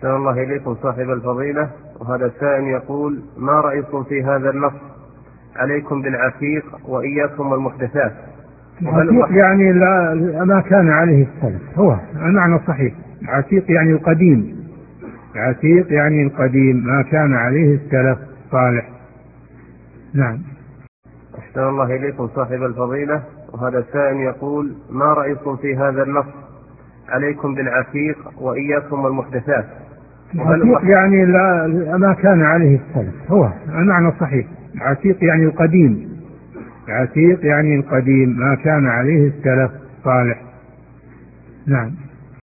أحسن الله إليكم صاحب الفضيلة. وهذا السائل يقول: ما رأيكم في هذا النص: عليكم بالعتيق وإياكم والمحدثات؟ العتيق يعني ما كان عليه السلف، هو المعنى صحيح. العتيق يعني القديم، العتيق يعني القديم ما كان عليه السلف صالح. نعم. أحسن الله إليكم صاحب الفضيلة. وهذا السائل يقول: ما رأيكم في هذا النص: عليكم بالعتيق وإياكم والمحدثات؟ العتيق يعني ما كان عليه السلف، هو المعنى صحيح. العتيق يعني القديم، العتيق يعني القديم ما كان عليه السلف صالح. نعم.